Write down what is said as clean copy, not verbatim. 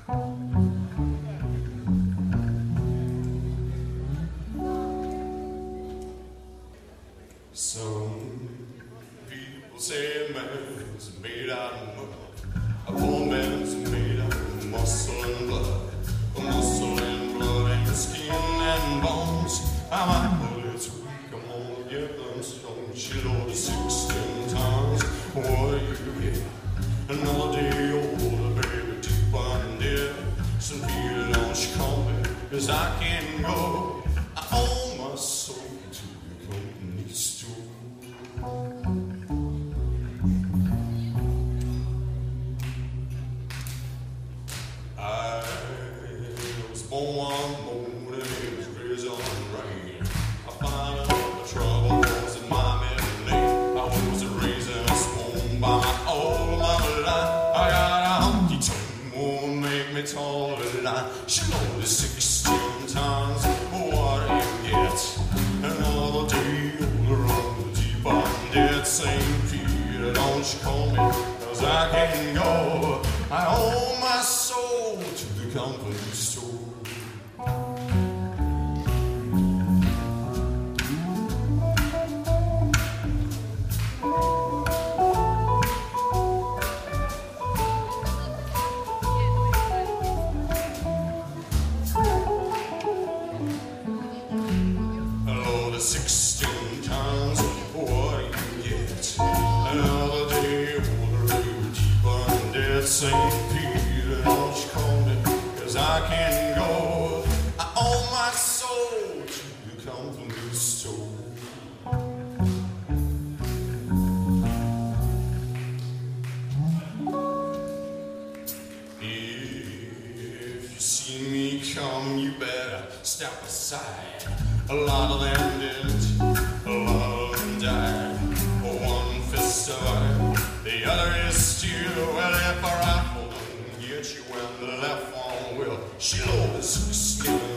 Some people say a man's made out of mud, a poor man's made out of muscle and blood. Muscle and blood and skin and bones. I might know it's weak, I'm gonna get them strong. She loaded 16 tons. What do you get? Another day older, baby, deep on dead. Some people don't call me as I can go. I owe my soul to the company store. I was born one morning, it was drizzling rain. I found out the trouble was in my middle name. I was raised and sworn by my old mama line. I got a hunky tongue, won't make me taller than I. She loaded 16 tons, what do you get? Another day older on the deep on dead St. Peter, don't you call me, cause I can go. I owe my soul to the company store. Hello, the 16 tons, what do you get? Another day older, deep on dead St. Peter, don't you call me, cause I can go. I owe my soul to the company store. If you see me come, you better step aside. A lot of them didn't, a lot of them died. One fist survived, the other is still. Well, if a rifle don't get you when the left one will, she loaded 16